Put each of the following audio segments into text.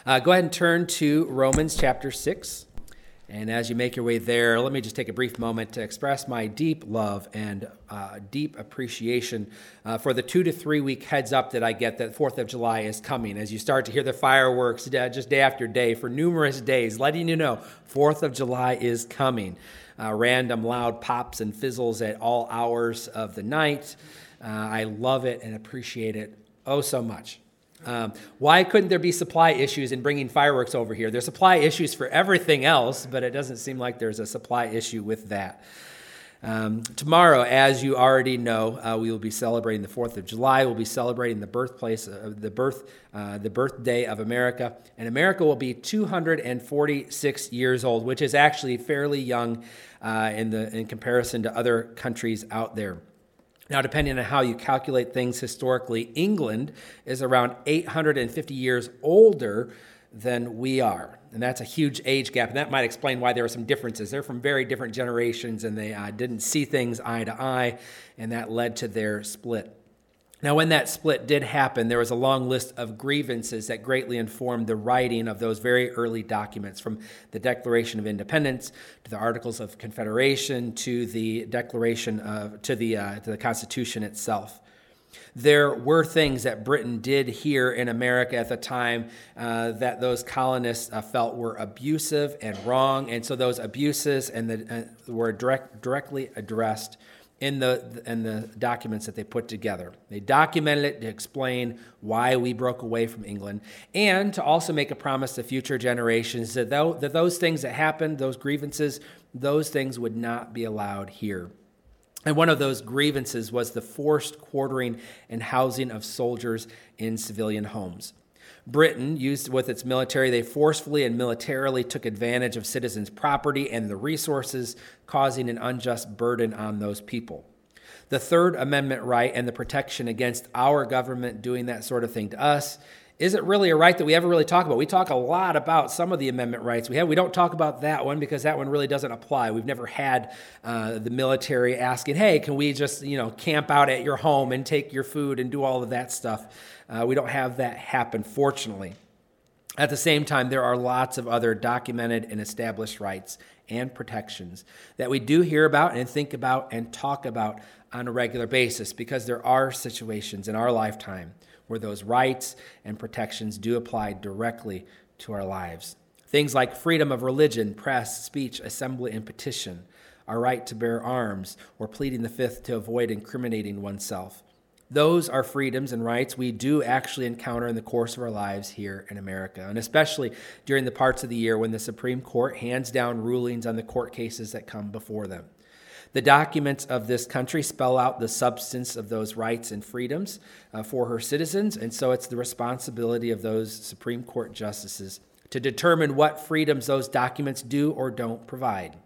Go ahead and turn to Romans chapter 6. And as you make your way there, let me just take a brief moment to express my deep love and deep appreciation for the 2 to 3 week heads up that I get that 4th of July is coming. As you start to hear the fireworks just day after day for numerous days, letting you know 4th of July is coming. Random loud pops and fizzles at all hours of the night. I love it and appreciate it oh so much. Why couldn't there be supply issues in bringing fireworks over here? There's supply issues for everything else, but it doesn't seem like there's a supply issue with that. Tomorrow, as you already know, we will be celebrating the 4th of July. We'll be celebrating the birthplace of the birthday of America. And America will be 246 years old, which is actually fairly young in comparison to other countries out there. Now, depending on how you calculate things historically, England is around 850 years older than we are. And that's a huge age gap. And that might explain why there are some differences. They're from very different generations, and they didn't see things eye to eye, and that led to their split. Now, when that split did happen, there was a long list of grievances that greatly informed the writing of those very early documents, from the Declaration of Independence to the Articles of Confederation to the Declaration to the Constitution itself. There were things that Britain did here in America at the time that those colonists felt were abusive and wrong, and so those abuses were directly addressed in the documents that they put together. They documented it to explain why we broke away from England, and to also make a promise to future generations that those things that happened, those grievances, those things would not be allowed here. And one of those grievances was the forced quartering and housing of soldiers in civilian homes. Britain, used with its military, they forcefully and militarily took advantage of citizens' property and the resources, causing an unjust burden on those people. The Third Amendment right and the protection against our government doing that sort of thing to us isn't really a right that we ever really talk about. We talk a lot about some of the amendment rights we have. We don't talk about that one because that one really doesn't apply. We've never had the military asking, hey, can we just camp out at your home and take your food and do all of that stuff? We don't have that happen, fortunately. At the same time, there are lots of other documented and established rights and protections that we do hear about and think about and talk about on a regular basis, because there are situations in our lifetime where those rights and protections do apply directly to our lives. Things like freedom of religion, press, speech, assembly, and petition, our right to bear arms, or pleading the Fifth to avoid incriminating oneself. Those are freedoms and rights we do actually encounter in the course of our lives here in America, and especially during the parts of the year when the Supreme Court hands down rulings on the court cases that come before them. The documents of this country spell out the substance of those rights and freedoms for her citizens, and so it's the responsibility of those Supreme Court justices to determine what freedoms those documents do or don't provide.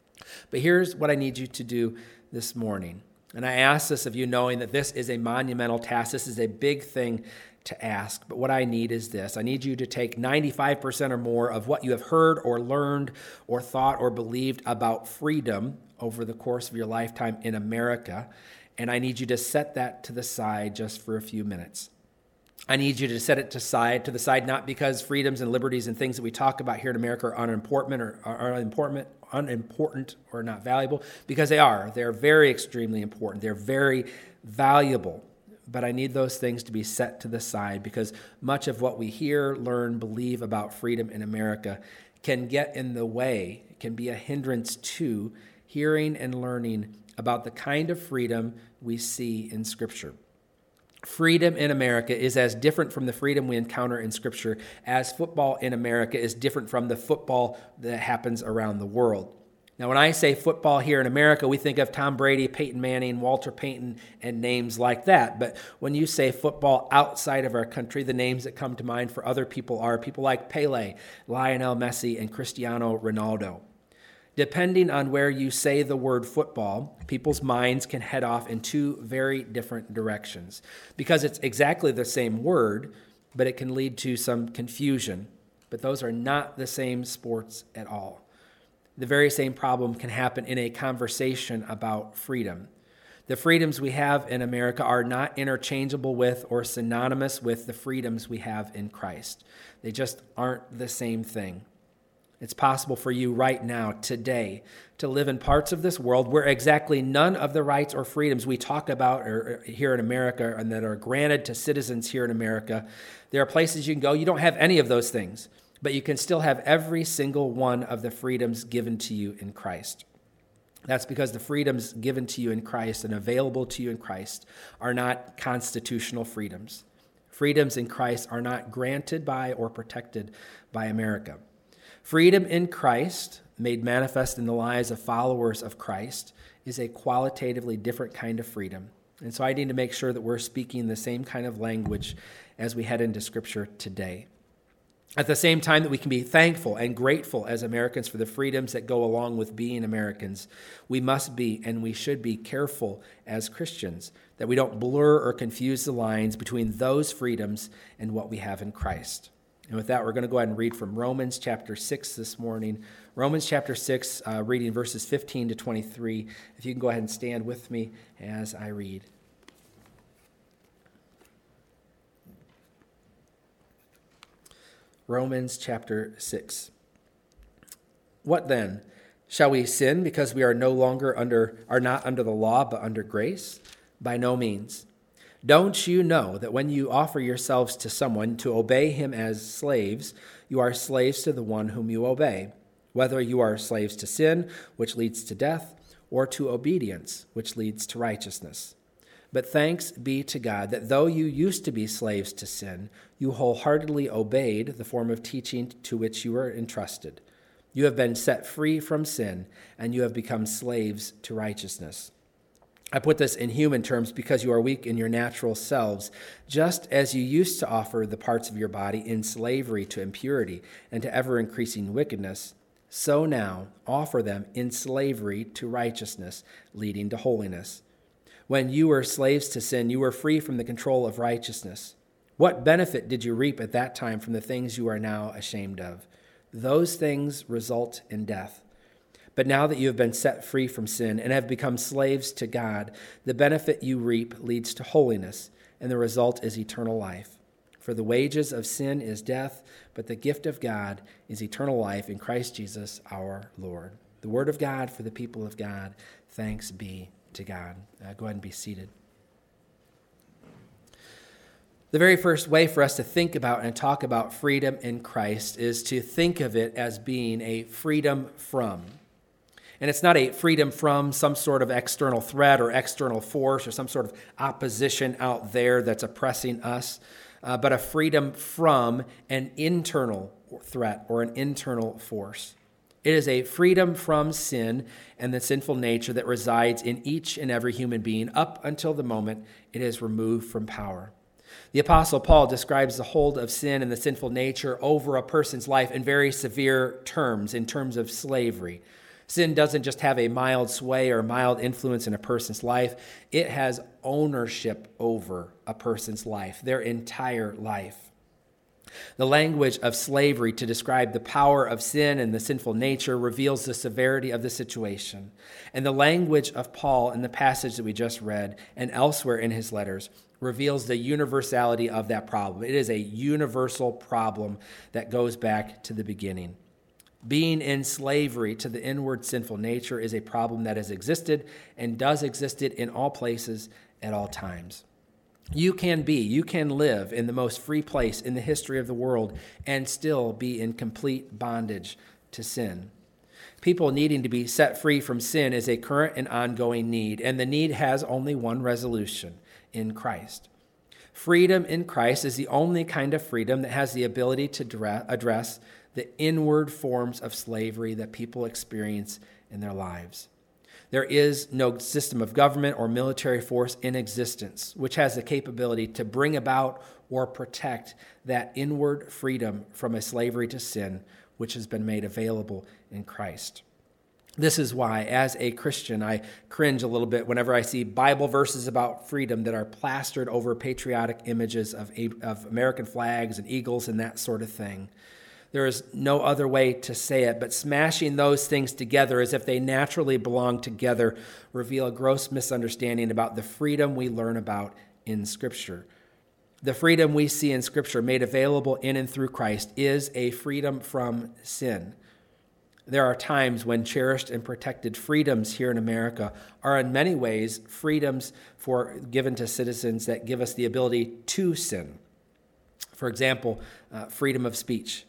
But here's what I need you to do this morning. And I ask this of you knowing that this is a monumental task. This is a big thing to ask. But what I need is this. I need you to take 95% or more of what you have heard or learned or thought or believed about freedom over the course of your lifetime in America, and I need you to set that to the side just for a few minutes. I need you to set it to the side, not because freedoms and liberties and things that we talk about here in America are unimportant or not valuable, because they are. They're very extremely important. They're very valuable. But I need those things to be set to the side, because much of what we hear, learn, believe about freedom in America can get in the way, can be a hindrance to hearing and learning about the kind of freedom we see in Scripture. Freedom in America is as different from the freedom we encounter in Scripture as football in America is different from the football that happens around the world. Now, when I say football here in America, we think of Tom Brady, Peyton Manning, Walter Payton, and names like that. But when you say football outside of our country, the names that come to mind for other people are people like Pele, Lionel Messi, and Cristiano Ronaldo. Depending on where you say the word football, people's minds can head off in two very different directions, because it's exactly the same word, but it can lead to some confusion. But those are not the same sports at all. The very same problem can happen in a conversation about freedom. The freedoms we have in America are not interchangeable with or synonymous with the freedoms we have in Christ. They just aren't the same thing. It's possible for you right now, today, to live in parts of this world where exactly none of the rights or freedoms we talk about here in America and that are granted to citizens here in America. There are places you can go, you don't have any of those things, but you can still have every single one of the freedoms given to you in Christ. That's because the freedoms given to you in Christ and available to you in Christ are not constitutional freedoms. Freedoms in Christ are not granted by or protected by America. Freedom in Christ, made manifest in the lives of followers of Christ, is a qualitatively different kind of freedom. And so I need to make sure that we're speaking the same kind of language as we head into Scripture today. At the same time that we can be thankful and grateful as Americans for the freedoms that go along with being Americans, we must be and we should be careful as Christians that we don't blur or confuse the lines between those freedoms and what we have in Christ. And with that, we're going to go ahead and read from Romans chapter 6 this morning. Romans chapter 6, reading verses 15 to 23. If you can go ahead and stand with me as I read. Romans chapter 6. What then? Shall we sin because we are not under the law, but under grace? By no means. Don't you know that when you offer yourselves to someone to obey him as slaves, you are slaves to the one whom you obey, whether you are slaves to sin, which leads to death, or to obedience, which leads to righteousness? But thanks be to God that though you used to be slaves to sin, you wholeheartedly obeyed the form of teaching to which you were entrusted. You have been set free from sin, and you have become slaves to righteousness. I put this in human terms because you are weak in your natural selves, just as you used to offer the parts of your body in slavery to impurity and to ever-increasing wickedness, so now offer them in slavery to righteousness, leading to holiness. When you were slaves to sin, you were free from the control of righteousness. What benefit did you reap at that time from the things you are now ashamed of? Those things result in death. But now that you have been set free from sin and have become slaves to God, the benefit you reap leads to holiness, and the result is eternal life. For the wages of sin is death, but the gift of God is eternal life in Christ Jesus our Lord. The word of God for the people of God. Thanks be to God. Go ahead and be seated. The very first way for us to think about and talk about freedom in Christ is to think of it as being a freedom from. And it's not a freedom from some sort of external threat or external force or some sort of opposition out there that's oppressing us, but a freedom from an internal threat or an internal force. It is a freedom from sin and the sinful nature that resides in each and every human being up until the moment it is removed from power. The Apostle Paul describes the hold of sin and the sinful nature over a person's life in very severe terms, in terms of slavery. Sin doesn't just have a mild sway or mild influence in a person's life. It has ownership over a person's life, their entire life. The language of slavery to describe the power of sin and the sinful nature reveals the severity of the situation. And the language of Paul in the passage that we just read and elsewhere in his letters reveals the universality of that problem. It is a universal problem that goes back to the beginning. Being in slavery to the inward sinful nature is a problem that has existed and does exist in all places at all times. You can live in the most free place in the history of the world and still be in complete bondage to sin. People needing to be set free from sin is a current and ongoing need, and the need has only one resolution: in Christ. Freedom in Christ is the only kind of freedom that has the ability to address the inward forms of slavery that people experience in their lives. There is no system of government or military force in existence which has the capability to bring about or protect that inward freedom from a slavery to sin which has been made available in Christ. This is why, as a Christian, I cringe a little bit whenever I see Bible verses about freedom that are plastered over patriotic images of American flags and eagles and that sort of thing. There is no other way to say it, but smashing those things together as if they naturally belong together reveal a gross misunderstanding about the freedom we learn about in Scripture. The freedom we see in Scripture made available in and through Christ is a freedom from sin. There are times when cherished and protected freedoms here in America are in many ways freedoms given to citizens that give us the ability to sin. For example, freedom of speech.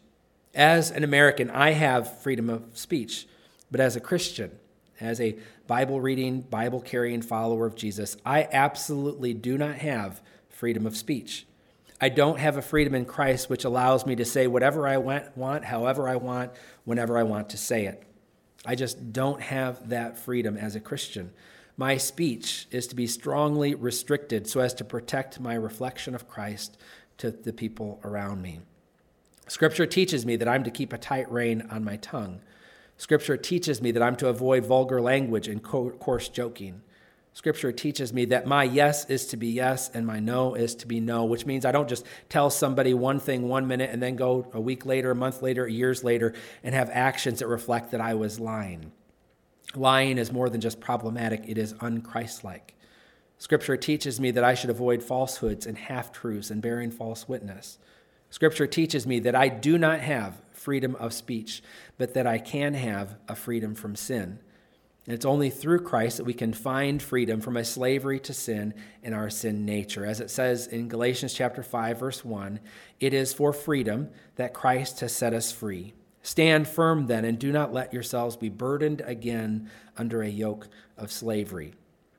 As an American, I have freedom of speech, but as a Christian, as a Bible-reading, Bible-carrying follower of Jesus, I absolutely do not have freedom of speech. I don't have a freedom in Christ which allows me to say whatever I want, however I want, whenever I want to say it. I just don't have that freedom as a Christian. My speech is to be strongly restricted so as to protect my reflection of Christ to the people around me. Scripture teaches me that I'm to keep a tight rein on my tongue. Scripture teaches me that I'm to avoid vulgar language and coarse joking. Scripture teaches me that my yes is to be yes and my no is to be no, which means I don't just tell somebody one thing 1 minute and then go a week later, a month later, years later, and have actions that reflect that I was lying. Lying is more than just problematic, it is unchristlike. Scripture teaches me that I should avoid falsehoods and half-truths and bearing false witness. Scripture teaches me that I do not have freedom of speech, but that I can have a freedom from sin. And it's only through Christ that we can find freedom from a slavery to sin and our sin nature. As it says in Galatians chapter 5, verse 1, it is for freedom that Christ has set us free. Stand firm then, and do not let yourselves be burdened again under a yoke of slavery.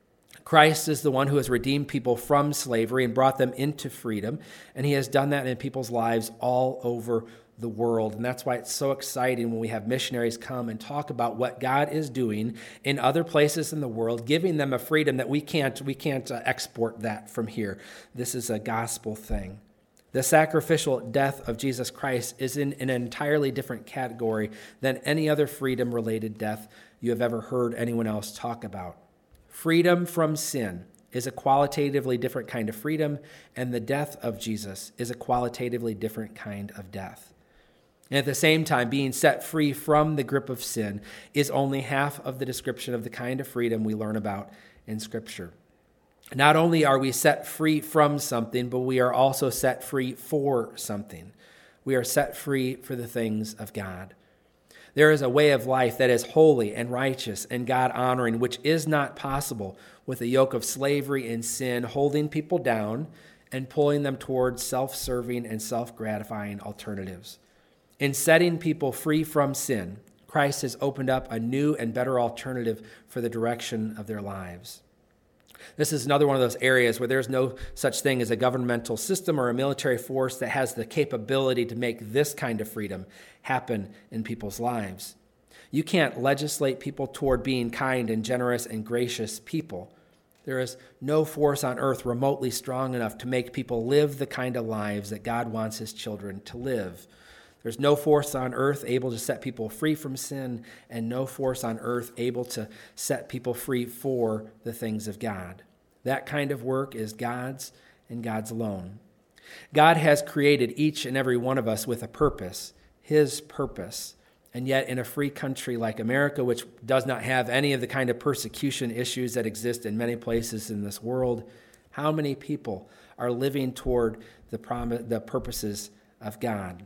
Christ is the one who has redeemed people from slavery and brought them into freedom, and he has done that in people's lives all over the world. And that's why it's so exciting when we have missionaries come and talk about what God is doing in other places in the world, giving them a freedom that we can't export that from here. This is a gospel thing. The sacrificial death of Jesus Christ is in an entirely different category than any other freedom-related death you have ever heard anyone else talk about. Freedom from sin is a qualitatively different kind of freedom, and the death of Jesus is a qualitatively different kind of death. And at the same time, being set free from the grip of sin is only half of the description of the kind of freedom we learn about in Scripture. Not only are we set free from something, but we are also set free for something. We are set free for the things of God. There is a way of life that is holy and righteous and God-honoring, which is not possible with a yoke of slavery and sin holding people down and pulling them towards self-serving and self-gratifying alternatives. In setting people free from sin, Christ has opened up a new and better alternative for the direction of their lives. This is another one of those areas where there's no such thing as a governmental system or a military force that has the capability to make this kind of freedom happen in people's lives. You can't legislate people toward being kind and generous and gracious people. There is no force on earth remotely strong enough to make people live the kind of lives that God wants his children to live. There's no force on earth able to set people free from sin, and no force on earth able to set people free for the things of God. That kind of work is God's and God's alone. God has created each and every one of us with a purpose, his purpose. And yet in a free country like America, which does not have any of the kind of persecution issues that exist in many places in this world, how many people are living toward the purposes of God?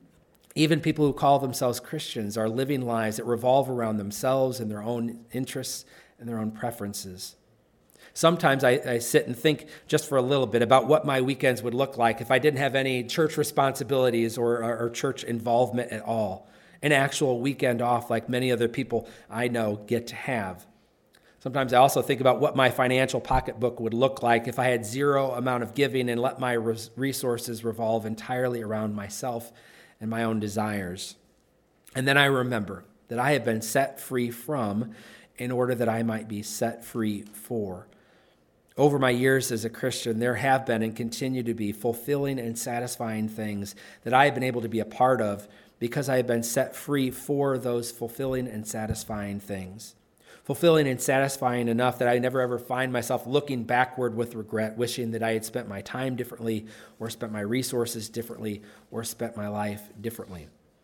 Even people who call themselves Christians are living lives that revolve around themselves and their own interests and their own preferences. Sometimes I sit and think just for a little bit about what my weekends would look like if I didn't have any church responsibilities or church involvement at all. An actual weekend off like many other people I know get to have. Sometimes I also think about what my financial pocketbook would look like if I had zero amount of giving and let my resources revolve entirely around myself and my own desires. And then I remember that I have been set free from in order that I might be set free for. Over my years as a Christian, there have been and continue to be fulfilling and satisfying things that I have been able to be a part of because I have been set free for those fulfilling and satisfying things. Fulfilling and satisfying enough that I never ever find myself looking backward with regret, wishing that I had spent my time differently or spent my resources differently or spent my life differently.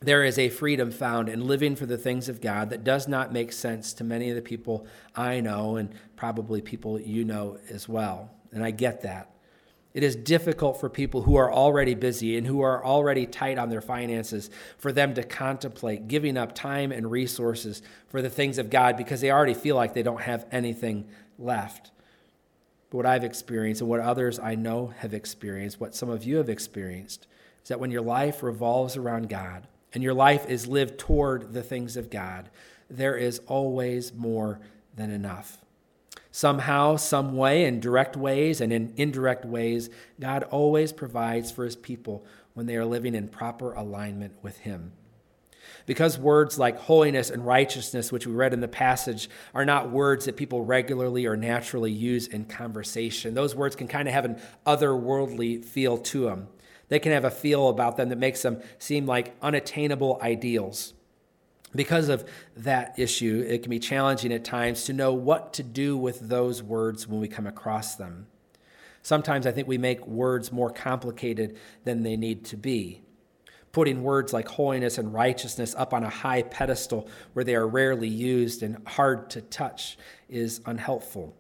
There is a freedom found in living for the things of God that does not make sense to many of the people I know and probably people you know as well. And I get that. It is difficult for people who are already busy and who are already tight on their finances for them to contemplate giving up time and resources for the things of God because they already feel like they don't have anything left. But what I've experienced and what others I know have experienced, what some of you have experienced, is that when your life revolves around God, and your life is lived toward the things of God, there is always more than enough. Somehow, some way, in direct ways and in indirect ways, God always provides for his people when they are living in proper alignment with him. Because words like holiness and righteousness, which we read in the passage, are not words that people regularly or naturally use in conversation. Those words can kind of have an otherworldly feel to them. They can have a feel about them that makes them seem like unattainable ideals. Because of that issue, it can be challenging at times to know what to do with those words when we come across them. Sometimes I think we make words more complicated than they need to be. Putting words like holiness and righteousness up on a high pedestal where they are rarely used and hard to touch is unhelpful.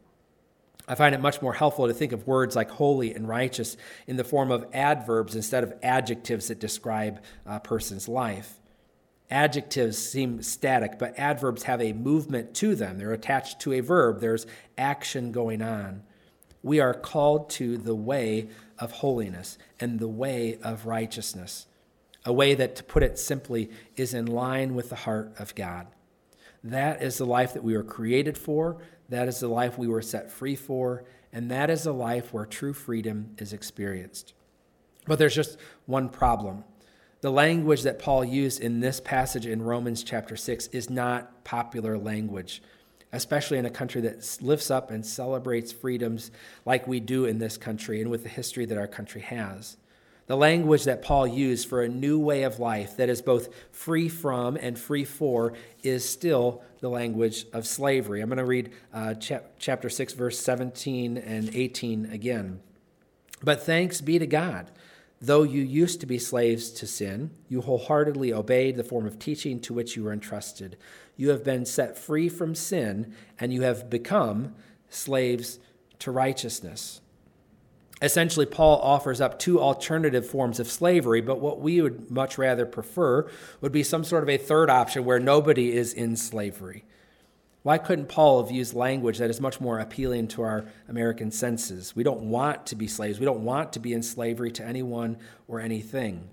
I find it much more helpful to think of words like holy and righteous in the form of adverbs instead of adjectives that describe a person's life. Adjectives seem static, but adverbs have a movement to them. They're attached to a verb. There's action going on. We are called to the way of holiness and the way of righteousness, a way that, to put it simply, is in line with the heart of God. That is the life that we were created for. That is the life we were set free for. And that is a life where true freedom is experienced. But there's just one problem. The language that Paul used in this passage in Romans chapter 6 is not popular language, especially in a country that lifts up and celebrates freedoms like we do in this country and with the history that our country has. The language that Paul used for a new way of life that is both free from and free for is still the language of slavery. I'm going to read chapter 6, verse 17 and 18 again. But thanks be to God, though you used to be slaves to sin, you wholeheartedly obeyed the form of teaching to which you were entrusted. You have been set free from sin, and you have become slaves to righteousness. Essentially, Paul offers up two alternative forms of slavery, but what we would much rather prefer would be some sort of a third option where nobody is in slavery. Why couldn't Paul have used language that is much more appealing to our American senses? We don't want to be slaves. We don't want to be in slavery to anyone or anything.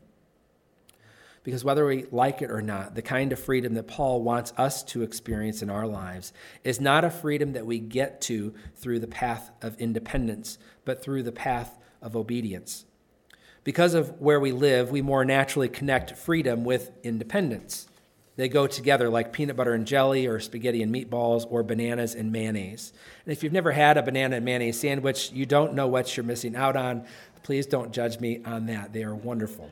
Because whether we like it or not, the kind of freedom that Paul wants us to experience in our lives is not a freedom that we get to through the path of independence, but through the path of obedience. Because of where we live, we more naturally connect freedom with independence. They go together like peanut butter and jelly or spaghetti and meatballs or bananas and mayonnaise. And if you've never had a banana and mayonnaise sandwich, you don't know what you're missing out on. Please don't judge me on that. They are wonderful.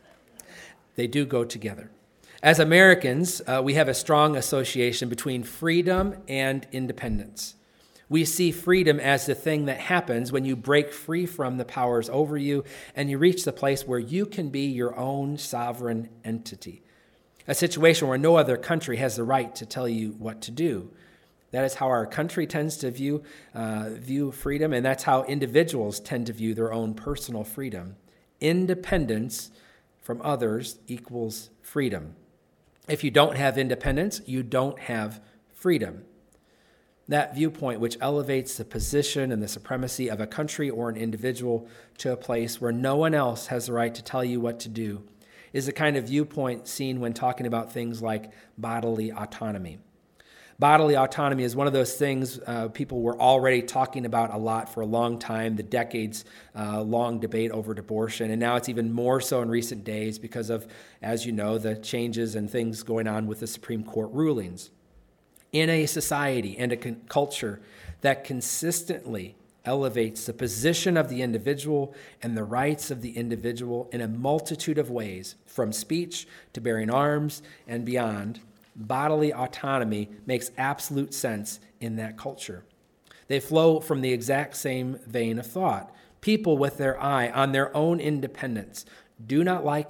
They do go together. As Americans, we have a strong association between freedom and independence. We see freedom as the thing that happens when you break free from the powers over you and you reach the place where you can be your own sovereign entity, a situation where no other country has the right to tell you what to do. That is how our country tends to view freedom, and that's how individuals tend to view their own personal freedom. Independence from others equals freedom. If you don't have independence, you don't have freedom. That viewpoint, which elevates the position and the supremacy of a country or an individual to a place where no one else has the right to tell you what to do, is the kind of viewpoint seen when talking about things like bodily autonomy. Bodily autonomy is one of those things people were already talking about a lot for a long time, the decades-long debate over abortion, and now it's even more so in recent days because of, as you know, the changes and things going on with the Supreme Court rulings. In a society and a culture that consistently elevates the position of the individual and the rights of the individual in a multitude of ways, from speech to bearing arms and beyond, bodily autonomy makes absolute sense in that culture. They flow from the exact same vein of thought. People with their eye on their own independence do not like it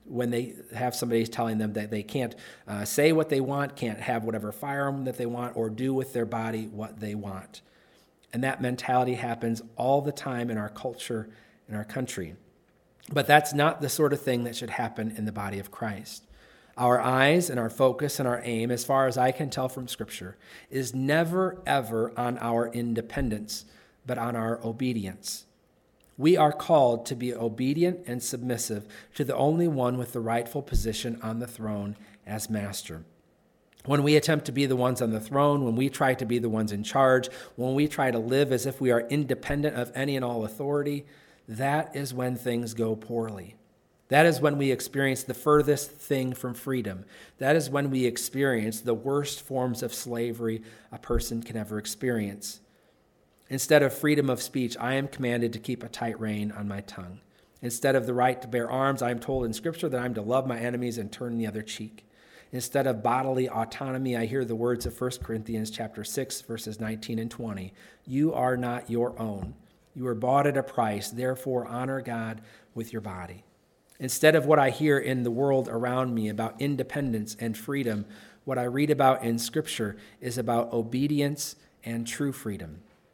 when they have somebody telling them that they can't say what they want, can't have whatever firearm that they want, or do with their body what they want. And that mentality happens all the time in our culture, in our country. But that's not the sort of thing that should happen in the body of Christ. Our eyes and our focus and our aim, as far as I can tell from Scripture, is never, ever on our independence, but on our obedience. We are called to be obedient and submissive to the only one with the rightful position on the throne as master. When we attempt to be the ones on the throne, when we try to be the ones in charge, when we try to live as if we are independent of any and all authority, that is when things go poorly. That is when we experience the furthest thing from freedom. That is when we experience the worst forms of slavery a person can ever experience. Instead of freedom of speech, I am commanded to keep a tight rein on my tongue. Instead of the right to bear arms, I am told in Scripture that I am to love my enemies and turn the other cheek. Instead of bodily autonomy, I hear the words of 1 Corinthians chapter 6, verses 19 and 20. You are not your own. You were bought at a price, therefore honor God with your body. Instead of what I hear in the world around me about independence and freedom, what I read about in Scripture is about obedience and true freedom.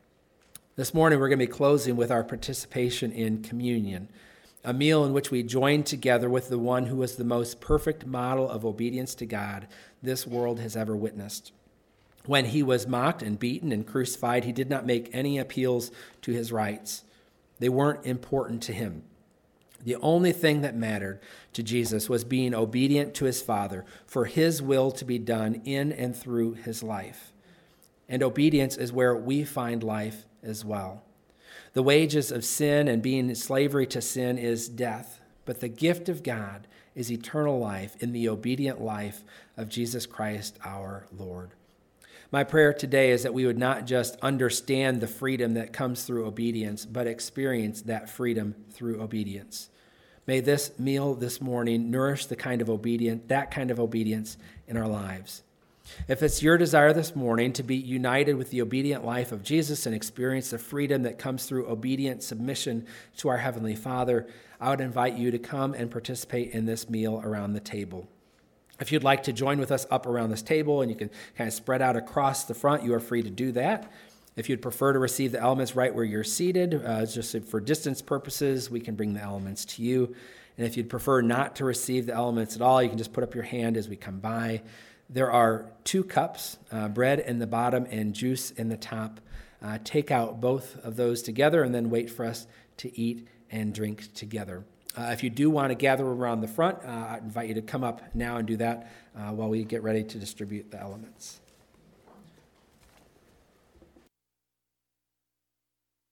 This morning we're going to be closing with our participation in communion, a meal in which we join together with the one who was the most perfect model of obedience to God this world has ever witnessed. When he was mocked and beaten and crucified, he did not make any appeals to his rights. They weren't important to him. The only thing that mattered to Jesus was being obedient to his Father for his will to be done in and through his life. And obedience is where we find life as well. The wages of sin and being in slavery to sin is death, but the gift of God is eternal life in the obedient life of Jesus Christ our Lord. My prayer today is that we would not just understand the freedom that comes through obedience, but experience that freedom through obedience. May this meal this morning nourish that kind of obedience in our lives. If it's your desire this morning to be united with the obedient life of Jesus and experience the freedom that comes through obedient submission to our Heavenly Father, I would invite you to come and participate in this meal around the table. If you'd like to join with us up around this table and you can kind of spread out across the front, you are free to do that. If you'd prefer to receive the elements right where you're seated, just for distance purposes, we can bring the elements to you. And if you'd prefer not to receive the elements at all, you can just put up your hand as we come by. There are 2 cups, bread in the bottom and juice in the top. Take out both of those together and then wait for us to eat and drink together. If you do want to gather around the front, I invite you to come up now and do that while we get ready to distribute the elements.